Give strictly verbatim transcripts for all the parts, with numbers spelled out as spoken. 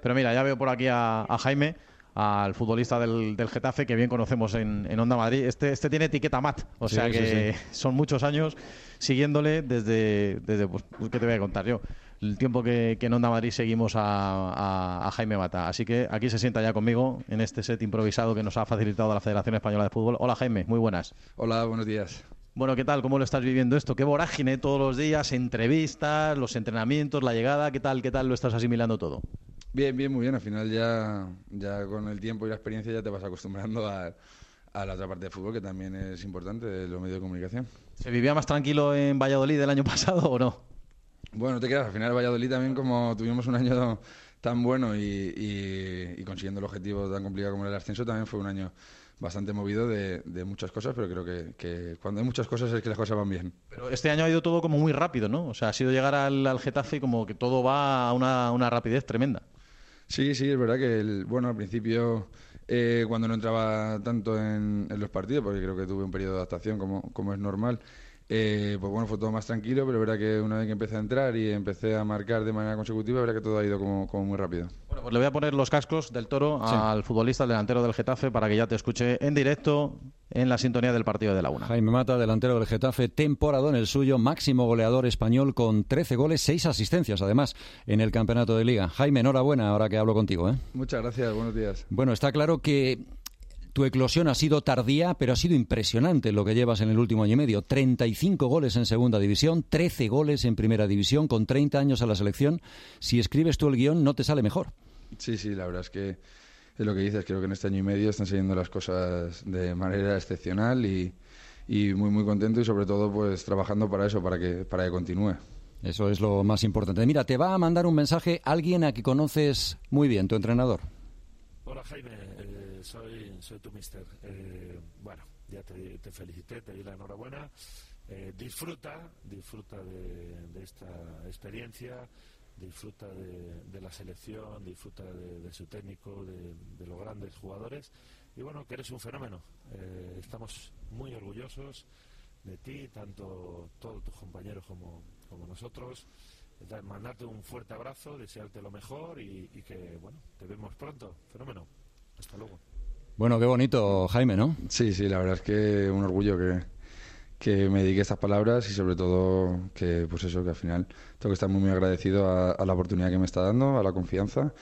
Pero mira, ya veo por aquí a, a Jaime, al futbolista del, del Getafe, que bien conocemos en, en Onda Madrid. Este, este tiene etiqueta M A T, o sí, sea que sí, sí. son muchos años siguiéndole desde, desde pues, ¿qué te voy a contar yo? El tiempo que, que en Onda Madrid seguimos a, a, a Jaime Mata. Así que aquí se sienta ya conmigo en este set improvisado que nos ha facilitado la Federación Española de Fútbol. Hola Jaime, muy buenas. Hola, buenos días. Bueno, ¿qué tal? ¿Cómo lo estás viviendo esto? ¿Qué vorágine todos los días? Entrevistas, los entrenamientos, la llegada, ¿qué tal? ¿Qué tal lo estás asimilando todo? Bien, bien, muy bien. Al final ya, ya con el tiempo y la experiencia ya te vas acostumbrando a, a la otra parte del fútbol, que también es importante, de los medios de comunicación. ¿Se vivía más tranquilo en Valladolid el año pasado o no? Bueno, te quedas. Al final Valladolid también, como tuvimos un año tan bueno y, y, y consiguiendo el objetivo tan complicado como el ascenso, también fue un año bastante movido de, de muchas cosas, pero creo que, que cuando hay muchas cosas es que las cosas van bien. Pero este año ha ido todo como muy rápido, ¿no? O sea, ha sido llegar al, al Getafe y como que todo va a una, una rapidez tremenda. Sí, sí, es verdad que, el, bueno, al principio, eh, cuando no entraba tanto en, en los partidos, porque creo que tuve un periodo de adaptación como, como es normal, eh, pues bueno, fue todo más tranquilo, pero es verdad que una vez que empecé a entrar y empecé a marcar de manera consecutiva, es verdad que todo ha ido como, como muy rápido. Bueno, pues le voy a poner los cascos del Toro sí. al futbolista, al delantero del Getafe, para que ya te escuche en directo en la sintonía del partido de la una. Jaime Mata, delantero del Getafe, temporada en el suyo, máximo goleador español con trece goles, seis asistencias además en el campeonato de Liga. Jaime, enhorabuena ahora que hablo contigo, ¿eh? Muchas gracias, buenos días. Bueno, está claro que tu eclosión ha sido tardía, pero ha sido impresionante lo que llevas en el último año y medio. treinta y cinco goles en segunda división, trece goles en primera división, con treinta años a la selección. Si escribes tú el guión, no te sale mejor. Sí, sí, la verdad es que es lo que dices. Creo que en este año y medio están saliendo las cosas de manera excepcional y, y muy, muy contento y sobre todo pues trabajando para eso, para que, para que continúe. Eso es lo más importante. Mira, te va a mandar un mensaje alguien a que conoces muy bien, tu entrenador. Hola Jaime, eh, soy, soy tu mister. Eh, bueno, ya te, te felicité, te di la enhorabuena. Eh, disfruta, disfruta de, de esta experiencia, disfruta de, de la selección, disfruta de, de su técnico, de, de los grandes jugadores. Y bueno, que eres un fenómeno. Eh, estamos muy orgullosos de ti, tanto todos tus compañeros como, como nosotros. Mandarte un fuerte abrazo, desearte lo mejor y, y que, bueno, te vemos pronto. Fenómeno. Hasta luego. Bueno, qué bonito, Jaime, ¿no? Sí, sí, la verdad es que un orgullo que, que me dedique estas palabras y sobre todo que, pues eso, que al final tengo que estar muy, muy agradecido a, a la oportunidad que me está dando, a la confianza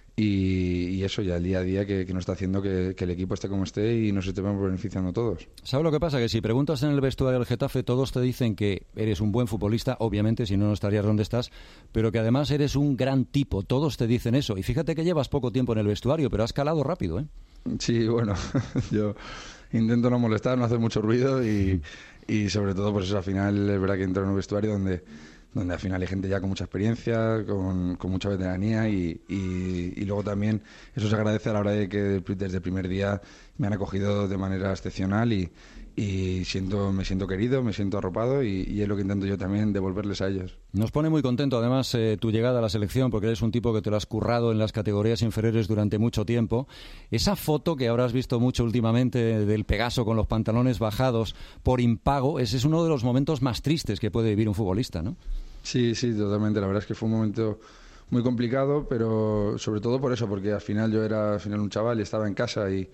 y, y eso, ya el día a día que, que nos está haciendo que, que el equipo esté como esté y nos estemos beneficiando todos. ¿Sabes lo que pasa? Que si preguntas en el vestuario del Getafe, todos te dicen que eres un buen futbolista, obviamente, si no, no estarías donde estás, pero que además eres un gran tipo. Todos te dicen eso. Y fíjate que llevas poco tiempo en el vestuario, pero has calado rápido, ¿eh? Sí, bueno, yo intento no molestar, no hacer mucho ruido y, y sobre todo, pues eso, al final es verdad que entro en un vestuario donde donde al final hay gente ya con mucha experiencia, con, con mucha veteranía y, y, y luego también eso se agradece a la hora de que desde el primer día me han acogido de manera excepcional y, y siento, me siento querido, me siento arropado y, y es lo que intento yo también devolverles a ellos. Nos pone muy contento además eh, tu llegada a la selección porque eres un tipo que te lo has currado en las categorías inferiores durante mucho tiempo. Esa foto que habrás visto mucho últimamente del Pegaso con los pantalones bajados por impago, ese es uno de los momentos más tristes que puede vivir un futbolista, ¿no? Sí, sí, totalmente. La verdad es que fue un momento muy complicado, pero sobre todo por eso, porque al final yo era al final un chaval y estaba en casa y,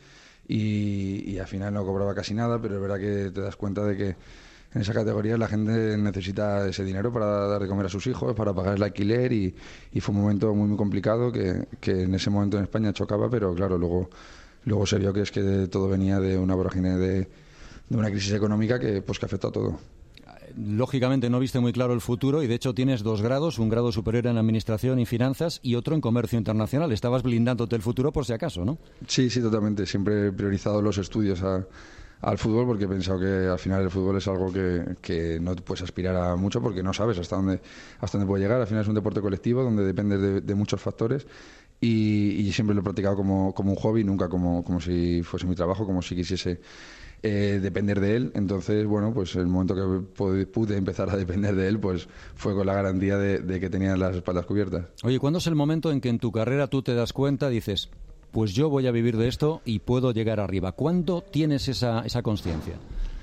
y, y al final no cobraba casi nada, pero es verdad que te das cuenta de que en esa categoría la gente necesita ese dinero para dar de comer a sus hijos, para pagar el alquiler y, y fue un momento muy muy complicado que, que en ese momento en España chocaba, pero claro, luego, luego se vio que es que todo venía de una vorágine de, de una crisis económica que, pues, que afectó a todo. Lógicamente no viste muy claro el futuro y de hecho tienes dos grados, un grado superior en Administración y Finanzas y otro en Comercio Internacional. Estabas blindándote el futuro por si acaso, ¿no? Sí, sí, totalmente. Siempre he priorizado los estudios a, al fútbol porque he pensado que al final el fútbol es algo que, que no puedes aspirar a mucho porque no sabes hasta dónde, hasta dónde puede llegar. Al final es un deporte colectivo donde dependes de, de muchos factores y, y siempre lo he practicado como, como un hobby, nunca como, como si fuese mi trabajo, como si quisiese Eh, depender de él. Entonces, bueno, pues el momento que pude, pude empezar a depender de él, pues fue con la garantía de, de que tenía las espaldas cubiertas. Oye, ¿cuándo es el momento en que en tu carrera tú te das cuenta, dices, pues yo voy a vivir de esto y puedo llegar arriba? ¿Cuándo tienes esa, esa consciencia?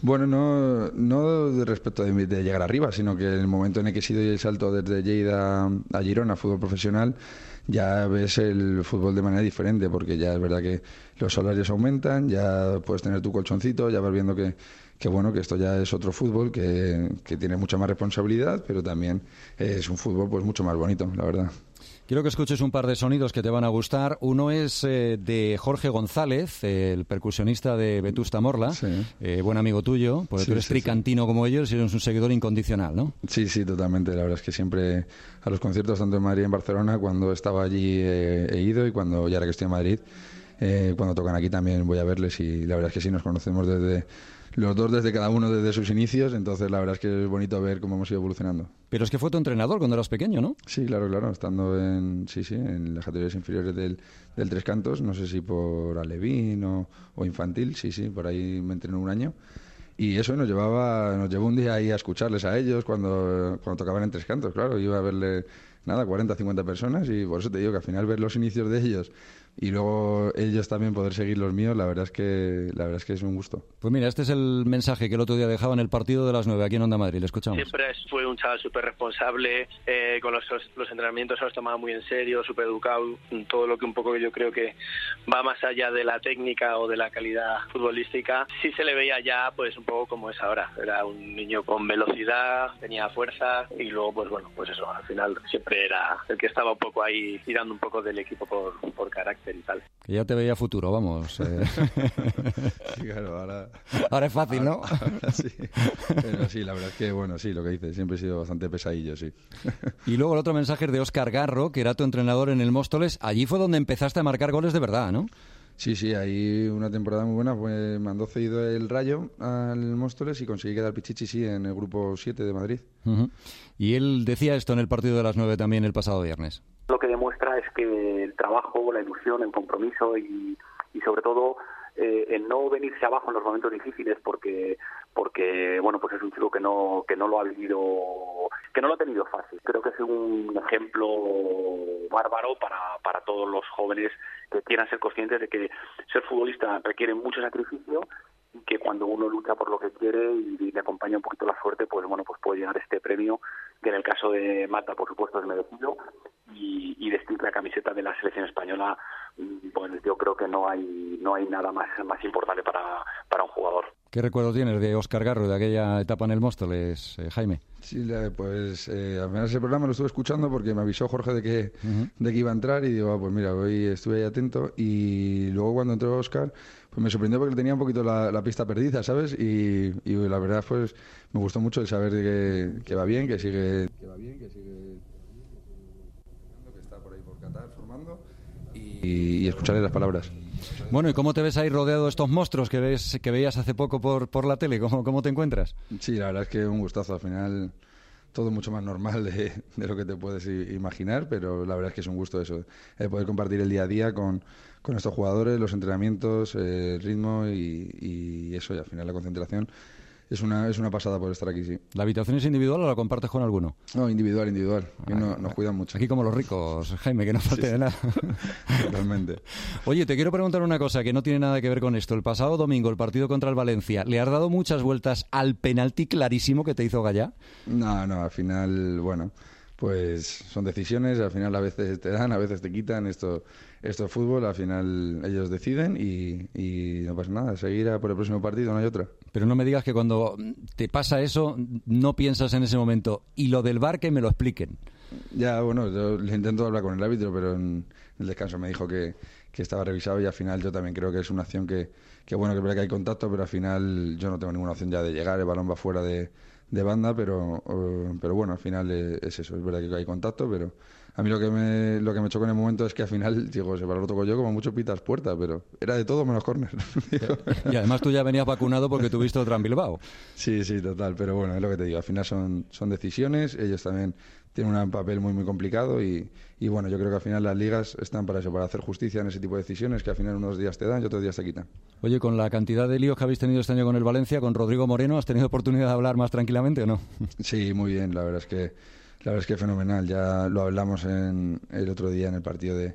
Bueno, no, no de respecto de, de llegar arriba, sino que en el momento en el que he sido el salto desde Lleida a Girona, fútbol profesional, ya ves el fútbol de manera diferente, porque ya es verdad que los salarios aumentan, ya puedes tener tu colchoncito, ya vas viendo que, que bueno, que esto ya es otro fútbol, que, que tiene mucha más responsabilidad, pero también es un fútbol pues mucho más bonito, la verdad. Quiero que escuches un par de sonidos que te van a gustar. Uno es eh, de Jorge González, eh, el percusionista de Vetusta Morla, sí. eh, buen amigo tuyo, porque sí, tú eres sí, tricantino sí. como ellos y eres un seguidor incondicional, ¿no? Sí, sí, totalmente. La verdad es que siempre a los conciertos, tanto en Madrid y en Barcelona, cuando estaba allí eh, he ido, y cuando ya ahora que estoy en Madrid, eh, cuando tocan aquí también voy a verles, y la verdad es que sí, nos conocemos desde... los dos desde cada uno desde sus inicios, entonces la verdad es que es bonito ver cómo hemos ido evolucionando. Pero es que fue tu entrenador cuando eras pequeño, ¿no? Sí, claro, claro, estando en sí, sí, en las categorías inferiores del, del Tres Cantos, no sé si por alevín o, o infantil, sí, sí, por ahí me entrenó un año. Y eso nos llevaba, nos llevó un día ahí a escucharles a ellos cuando, cuando tocaban en Tres Cantos, claro, iba a verle, nada, cuarenta, cincuenta personas, y por eso te digo que al final ver los inicios de ellos y luego ellos también poder seguir los míos, la verdad es que la verdad es que es un gusto. Pues mira, este es el mensaje que el otro día dejaba en el partido de las nueve aquí en Onda Madrid. Le escuchamos. Siempre fue un chaval súper responsable, eh, con los, los entrenamientos se los tomaba muy en serio, súper educado, todo lo que un poco yo creo que va más allá de la técnica o de la calidad futbolística. Sí se le veía ya pues un poco como es ahora, era un niño con velocidad, tenía fuerza, y luego pues bueno, pues eso, al final siempre era el que estaba un poco ahí tirando un poco del equipo por, por carácter y tal. Que ya te veía futuro, vamos. Eh. Sí, claro, ahora... Ahora es fácil, ahora, ¿no? Ahora sí. Pero sí, la verdad es que, bueno, sí, lo que dices, siempre he sido bastante pesadillo, sí. Y luego el otro mensaje es de Óscar Garro, que era tu entrenador en el Móstoles. Allí fue donde empezaste a marcar goles de verdad, ¿no? Sí, sí, ahí una temporada muy buena, pues mandó cedido el Rayo al Móstoles y conseguí quedar pichichi, sí, en el grupo siete de Madrid. Uh-huh. Y él decía esto en el partido de las nueve también el pasado viernes. Lo que demuestra es que el trabajo, la ilusión, el compromiso y, y sobre todo eh, el no venirse abajo en los momentos difíciles, porque porque bueno, pues es un chico que no que no lo ha vivido, que no lo ha tenido fácil. Creo que es un ejemplo bárbaro para para todos los jóvenes que quieran ser conscientes de que ser futbolista requiere mucho sacrificio, y que cuando uno lucha por lo que quiere y le acompaña un poquito la suerte, pues bueno, pues puede llegar este premio, que en el caso de Mata, por supuesto, es merecido, y, y vestir la camiseta de la selección española, pues yo creo que no hay no hay nada más más importante para, para un jugador. ¿Qué recuerdo tienes de Óscar Garro, de aquella etapa en el Móstoles, eh, Jaime? Sí, pues eh, al final ese programa lo estuve escuchando porque me avisó Jorge de que, uh-huh. de que iba a entrar, y digo, ah, pues mira, hoy estuve ahí atento, y luego cuando entró Óscar, pues me sorprendió porque tenía un poquito la, la pista perdida, ¿sabes? Y, y la verdad, pues me gustó mucho el saber que, que va bien, que sigue... Que va bien, que sigue... que está por ahí por Qatar formando, y, y escucharle las palabras. Bueno, ¿y cómo te ves ahí rodeado de estos monstruos que ves que veías hace poco por, por la tele? ¿Cómo, ¿Cómo te encuentras? Sí, la verdad es que un gustazo. Al final todo mucho más normal de, de lo que te puedes imaginar, pero la verdad es que es un gusto eso, el poder compartir el día a día con, con estos jugadores, los entrenamientos, el ritmo y, y eso, y al final la concentración. Es una, es una pasada por estar aquí, sí. ¿La habitación es individual o la compartes con alguno? No, individual, individual. Que ah, no, nos cuidan mucho. Aquí como los ricos, Jaime, que no falte sí, de nada. Totalmente. Oye, te quiero preguntar una cosa que no tiene nada que ver con esto. El pasado domingo, el partido contra el Valencia, ¿le has dado muchas vueltas al penalti clarísimo que te hizo Gallá? No, no, al final, bueno, pues son decisiones, al final a veces te dan, a veces te quitan. Esto, esto es fútbol, al final ellos deciden y, y no pasa nada, seguir a por el próximo partido, no hay otra. Pero no me digas que cuando te pasa eso no piensas en ese momento, y lo del V A R que me lo expliquen. Ya, bueno, yo le intento hablar con el árbitro, pero en el descanso me dijo que, que estaba revisado, y al final yo también creo que es una acción que, que bueno, que es verdad que hay contacto, pero al final yo no tengo ninguna opción ya de llegar, el balón va fuera de, de banda, pero, pero bueno, al final es eso, es verdad que hay contacto, pero a mí lo que me lo que me chocó en el momento es que al final, digo, se lo toco yo, como mucho pitas puerta, pero era de todo menos córner. Y además tú ya venías vacunado porque tuviste otra en Bilbao. Sí, sí, total, pero bueno, es lo que te digo, al final son, son decisiones, ellos también tienen un papel muy muy complicado, y, y bueno, yo creo que al final las ligas están para eso, para hacer justicia en ese tipo de decisiones, que al final unos días te dan y otros días te quitan. Oye, con la cantidad de líos que habéis tenido este año con el Valencia, con Rodrigo Moreno, ¿has tenido oportunidad de hablar más tranquilamente o no? Sí, muy bien, la verdad es que La verdad es que fenomenal, ya lo hablamos en el otro día en el partido de,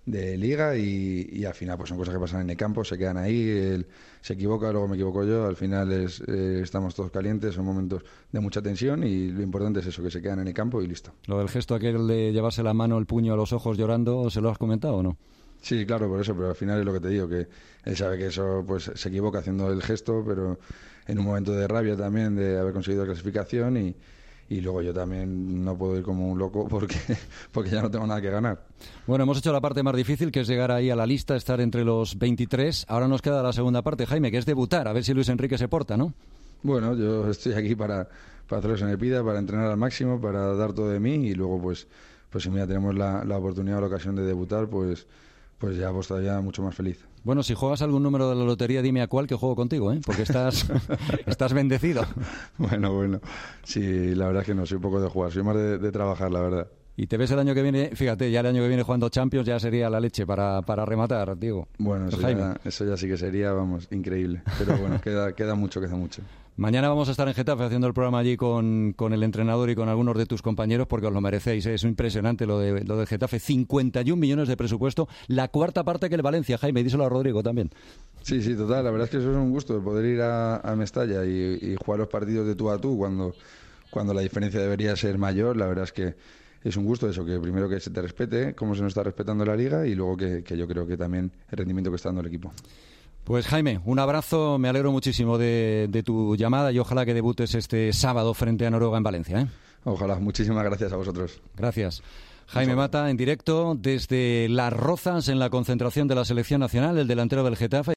de liga y, y al final pues son cosas que pasan en el campo, se quedan ahí, él se equivoca, luego me equivoco yo, al final es, eh, estamos todos calientes, son momentos de mucha tensión y lo importante es eso, que se quedan en el campo y listo. Lo del gesto aquel de llevarse la mano, el puño a los ojos llorando, ¿se lo has comentado o no? Sí, claro, por eso, pero al final es lo que te digo, que él sabe que eso pues se equivoca haciendo el gesto, pero en un momento de rabia también de haber conseguido la clasificación y, y luego yo también no puedo ir como un loco porque, porque ya no tengo nada que ganar. Bueno, hemos hecho la parte más difícil, que es llegar ahí a la lista, estar entre los veintitrés. Ahora nos queda la segunda parte, Jaime, que es debutar, a ver si Luis Enrique se porta, ¿no? Bueno, yo estoy aquí para, para hacer lo que se me pida, para entrenar al máximo, para dar todo de mí y luego pues, pues si mira, tenemos la, la oportunidad o la ocasión de debutar, pues... pues ya pues todavía mucho más feliz. Bueno, si juegas algún número de la lotería, dime a cuál que juego contigo, ¿eh? Porque estás, estás bendecido. Bueno, bueno. Sí, la verdad es que no, soy un poco de jugar, soy más de, de trabajar, la verdad. Y te ves el año que viene, fíjate, ya el año que viene jugando Champions ya sería la leche para, para rematar, digo. Bueno, eso ya, eso ya sí que sería, vamos, increíble. Pero bueno, queda, queda mucho, queda mucho. Mañana vamos a estar en Getafe haciendo el programa allí con, con el entrenador y con algunos de tus compañeros porque os lo merecéis. ¿eh? Es impresionante lo de, lo de Getafe. cincuenta y un millones de presupuesto, la cuarta parte que el Valencia, Jaime. Díselo a Rodrigo también. Sí, sí, total. La verdad es que eso es un gusto, poder ir a, a Mestalla y, y jugar los partidos de tú a tú cuando, cuando la diferencia debería ser mayor. La verdad es que es un gusto eso, que primero que se te respete, cómo se nos está respetando la liga y luego que, que yo creo que también el rendimiento que está dando el equipo. Pues Jaime, un abrazo, me alegro muchísimo de, de tu llamada y ojalá que debutes este sábado frente a Noruega en Valencia. ¿eh? Ojalá, muchísimas gracias a vosotros. Gracias. Jaime Mata en directo desde Las Rozas en la concentración de la Selección Nacional, el delantero del Getafe.